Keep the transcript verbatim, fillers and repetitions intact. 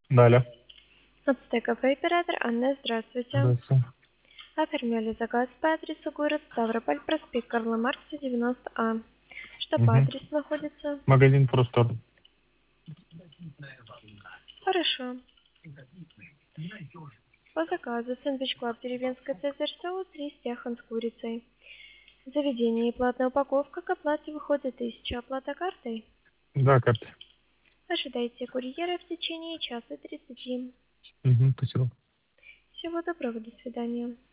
Далее. Ацтеков оператор Анна, здравствуйте. Здравствуйте. Оформляли заказ по адресу город Ставрополь, проспект Карла Маркса, девяносто А. Что по Угу. адресу находится? Магазин просто. Хорошо. По заказу сэндвич клаб деревенское цезарь соус, рис яхан с курицей. Заведение и платная упаковка к оплате выходит тысяча, оплата картой. Да, карта. Ожидайте курьера в течение часа тридцати. Угу, спасибо. Всего доброго, до свидания.